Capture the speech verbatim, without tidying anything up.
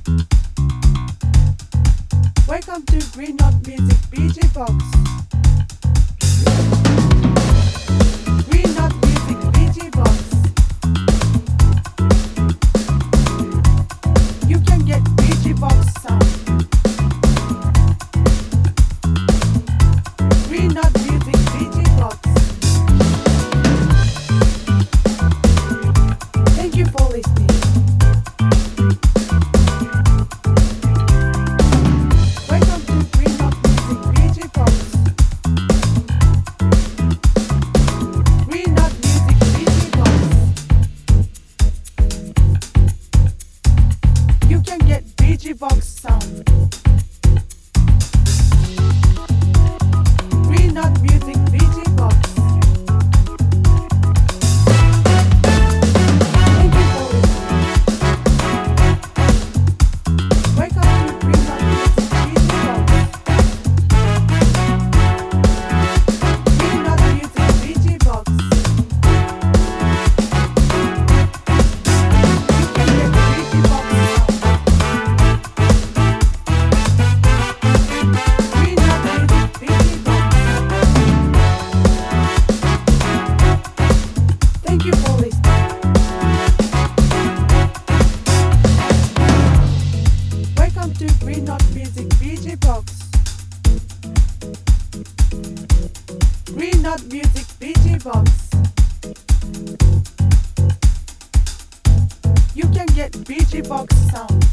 Welcome to Green Note Music B J Box. Green Note Music B J Box. You can get B J Box sound. Green Note Music B J Box. Thank you for listening. Box sound. Green Note Music B J Box. Thank you for listening. Welcome to Green Note Music B J Box. Green Note Music B J Box. You can get B J Box sound. Thank you for listening. Welcome to Green Note Music B J Box. Green Note Music B J Box. You can get B J Box sound.